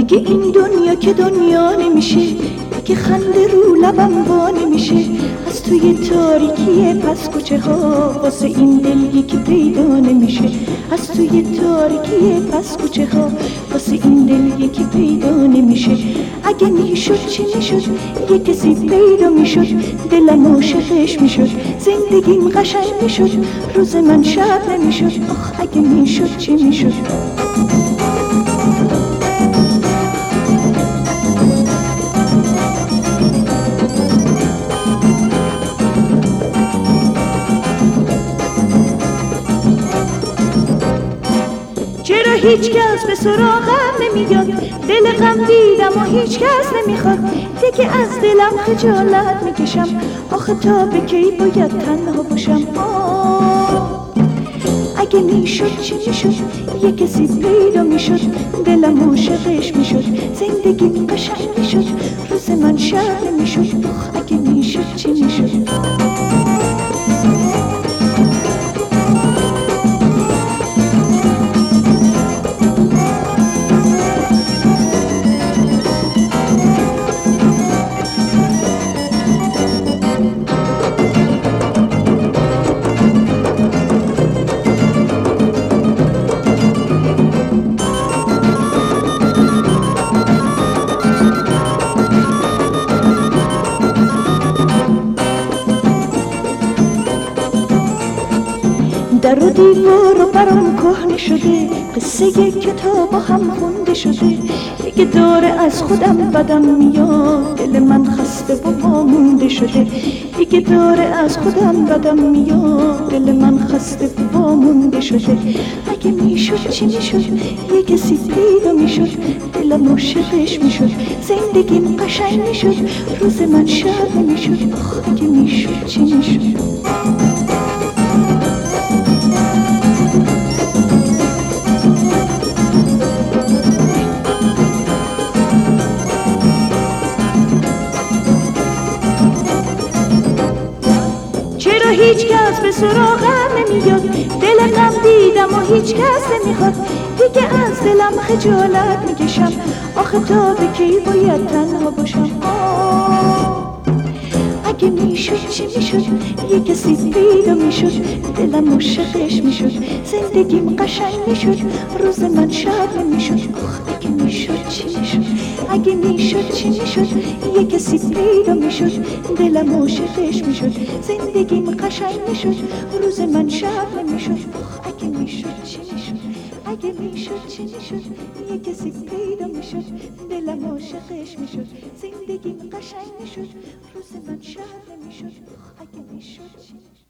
دیگه این دنیا که دنیا نمیشه، دیگه خنده رو لبم وا نمیشه. از توی تاریکی پس کوچه ها واسه این دل یکی پیدا نمیشه. از توی تاریکی پس کوچه ها واسه این دل یکی پیدا نمیشه. اگه میشد چی میشد، یه کسی پیدا میشد، دلم عاشقش میشد، زندگیم قشنگ میشد، روز من شب نمیشد. آخ اگه میشد چی میشد. چرا هیچ کس به سراغم نمیاد، دل غم دیدم و هیچ کس نمیخواد. دیگه از دلم خجالت میکشم، آخه تا به کی باید تنها باشم. اگه میشد چی میشد، یه کسی پیدا میشد، دلم عاشقش میشد، زندگیم قشنگ میشد، روز من شب نمیشد. آخ اگه میشد چی میشد. در و دیوار و برام کهنه شده، قصه یک کتاب هم خونده شده. دیگه داره از خودم بدم میاد، دل من خسته و وامونده شده. دیگه داره از خودم بدم میاد، دل من خسته و وامونده شده. اگه میشد چی میشد، یه کسی پیدا میشد، دلم عاشقش میشد، زندگیم قشنگ میشد، روز من شب نمیشد. آخ اگه میشد چی میشد. چرا هیچ کس به سراغم نمیاد، دل غم دیدم و هیچ کس نمیخواد. دیگه از دلم خجالت میکشم، آخه تا به کی باید تنها باشم. اگه میشد چی میشد، یه کسی پیدا میشد، دلم عاشقش میشد، زندگیم قشنگ میشد، روز من شب نمیشد. آخ اگه میشد چی میشد. اگه میشد چی میشد، یه کسی پیدا میشد، دلم عاشقش میشد، زندگیم قشنگ میشد، روز من شب نمیشد. آخ اگه میشد چی میشد. اگه میشد چی میشد، یه کسی پیدا میشد، دلم عاشقش میشد، زندگیم قشنگ میشد، روز من شب نمیشد. آخ اگه میشد چی میشد.